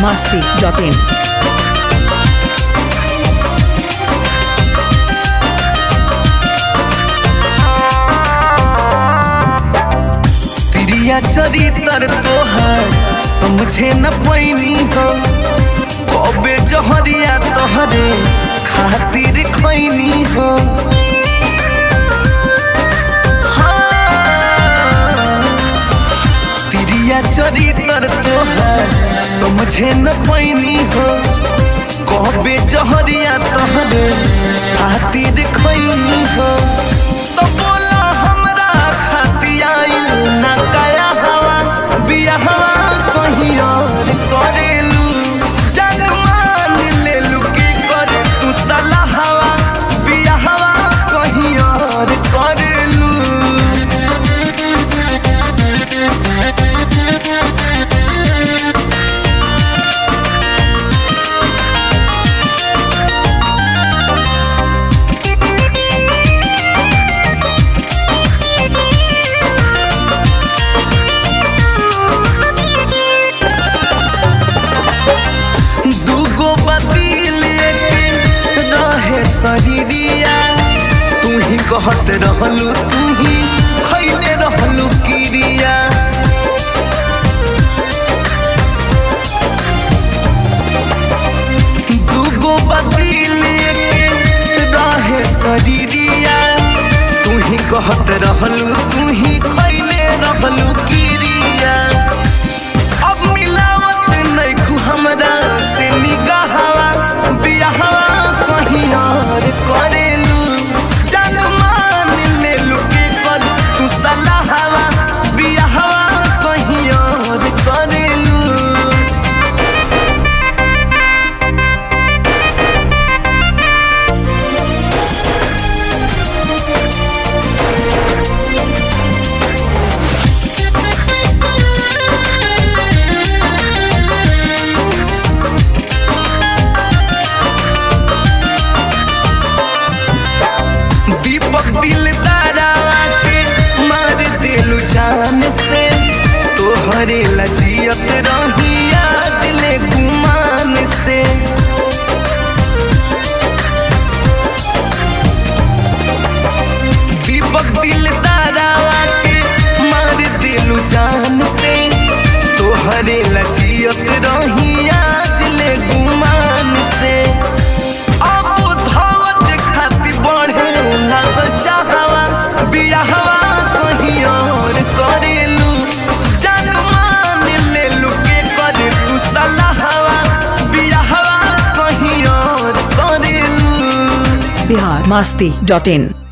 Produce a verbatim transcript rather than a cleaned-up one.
masti dot in. तिरिया चरित्र तोहर समझे न पैनी हो, कबे जहरिया तोहरे खातिर खैनी हो। चरित्र तोहर समझे न पैनी हो, कबे जहरिया तोहरे खातिर खैनी हो। तो बोला हमरा खातिर आइल ना काया हवा, बियाहवा कहीं और करेलू, जान मान लेलू के करे तू साला हवा, बियाहवा कहीं और करेलू। शरीरिया तू ही कहत रहलू, तू ही खैले रहलू किरिया। दूगो बदिल के रहे शरीरिया, तू ही कहत रहलू, तू ही खैले रहलू किरिया। अब मिलावत नइखू हमरा से निगाहवा, बियाहवा कहीं और करेलू, जान मान लेलू के कर तू साला हवा, बियाहवा कहीं और करेलू। दिल तारा के मार दिलू जान से, तोहरे लजियत रही आज ले गुमान से। दीपक दिल तारा के मार दिलू जान से, तोहरे लजियत रही आज ले गुमान से। Bihar masti dot in.